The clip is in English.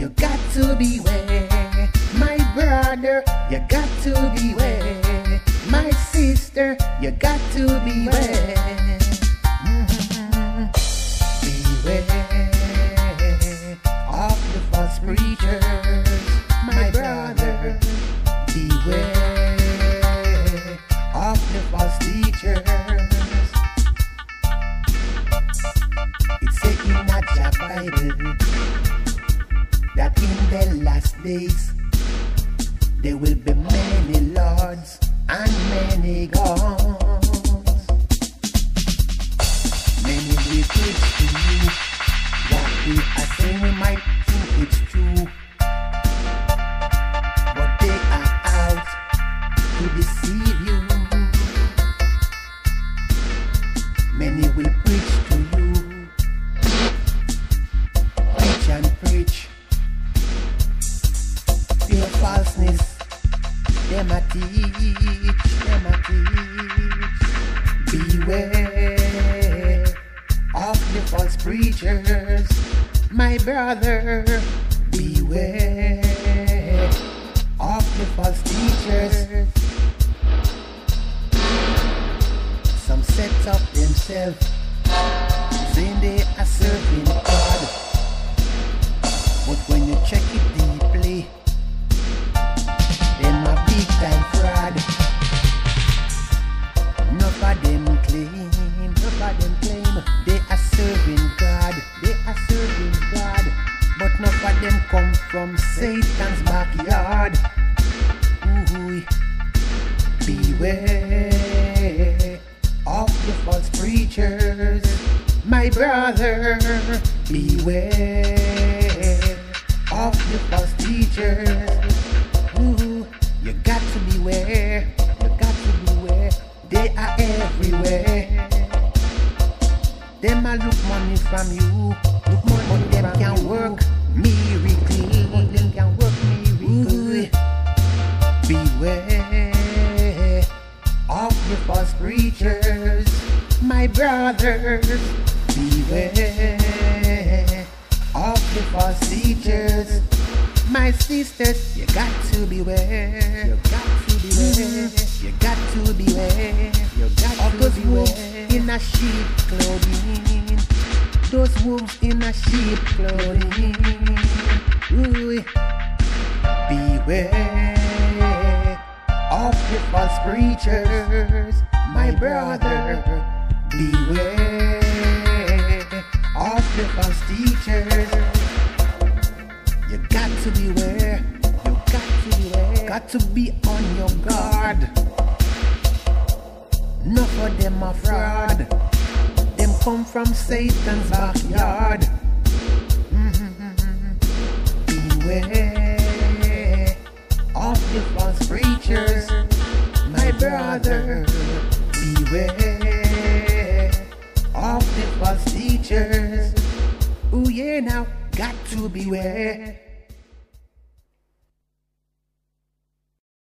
You got to beware, my brother. You got to beware, my sister. You got to beware. Beware of the false preachers, my brother. Beware of the false teachers. It's said in the Bible that in the last days there will be many lords and many gods. Many will preach to you what we are saying. We might think it's true, but they are out to deceive you. Many will preach to you, preach and preach, still falseness. Them a teach, them a teach. Beware of the false preachers, my brother. Beware of the false teachers. Some set up themselves, saying they are serving God, but when you check it deeply, them a big time fraud. Enough of them claim they are serving God, they are serving God, but enough of them come from Satan's backyard. Ooh, beware of the false preachers, my brother. Beware of the false teachers. Ooh, you got to beware, you got to beware. They are everywhere. Them a look money from you, look money, but them can work miracles. Them can work miracles. Beware of the false preachers, my brothers. Beware of the false teachers, my sisters. You got to beware. You got to beware. You got to beware. You got of to those wolves in a sheep clothing. Those wolves in a sheep clothing. Ooh. Beware of the false preachers, my brother. Beware of the false teachers. You got to beware. You got to beware. Got to be on your guard. Enough of them are fraud. Them come from Satan's backyard. Beware of the false preachers, my brother. Beware of the false teachers. Ooh yeah, now got to beware.